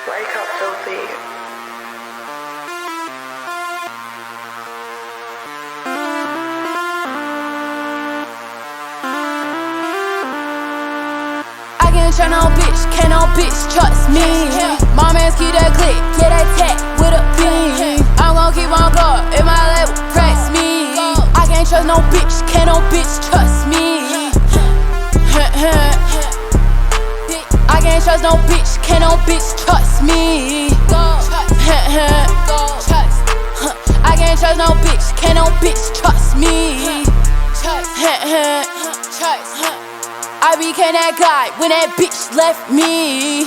Wake up, filthy. I can't trust no bitch, can't no bitch trust me. My mans keep that click, get that tech with a beam. I'm gon' keep on going, if my label press me. I can't trust no bitch, can't no bitch trust me. I can't trust no bitch, can't no bitch trust me. I can't trust no bitch, can't no bitch trust me. I became that guy when that bitch left me.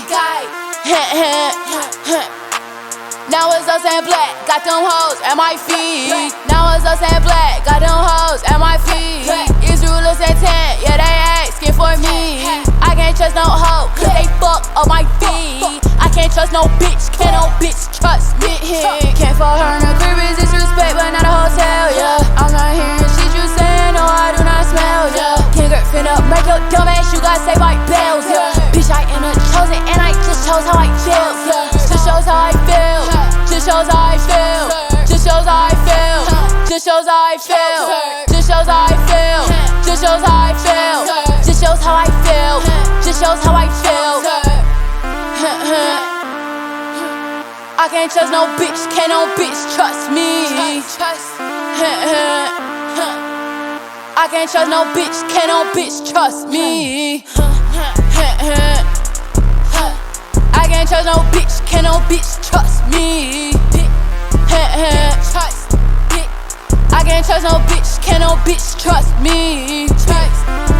Now it's us and black, got them hoes at my feet. Now it's us and black, got them hoes at my feet. Israel and tan, yeah, they asking for me. I can't trust no hoe, cause they fuck up my feet. I can't trust no bitch, can't no bitch trust me. Can't fuck her in the crib, is disrespect, but not a hotel, yeah. I'm not hearing shit you saying, no, I do not smell, yeah. Can't get finna make your dumb ass, you gotta say my bells, yeah. Bitch, I am a chosen, and I just chose how I feel, yeah. Just shows how I feel, just shows how I feel, just shows how I feel, just shows how I feel, just shows how I feel, just shows how I feel, just shows how I feel, just shows how I feel. I can't trust no bitch, can't no bitch trust me. I can't trust no bitch, can't no bitch trust me. I can't trust no bitch, can't no bitch trust me. I can't trust no bitch, can't no bitch trust me.